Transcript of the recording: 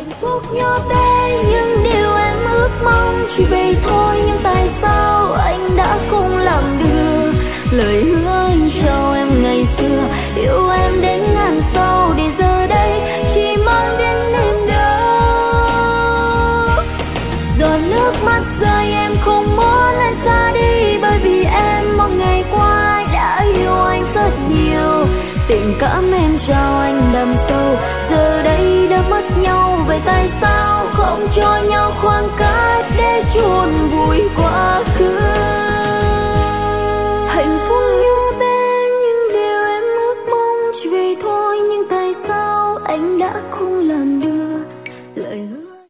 hạnh phúc nhỏ bé những điều em ước mong chỉ vậy thôi, nhưng tại sao anh đã không làm được lời hứa anh cho em ngày xưa, yêu em đến ngàn sau để giờ đây chỉ mang đến niềm đau. Giọt nước mắt rơi em không muốn anh xa đi, bởi vì em một ngày qua anh đã yêu anh rất nhiều. Tình cảm em trao anh đậm sâu, giờ đây đã mất nhau, vậy tại sao không cho nhau khoảng cách?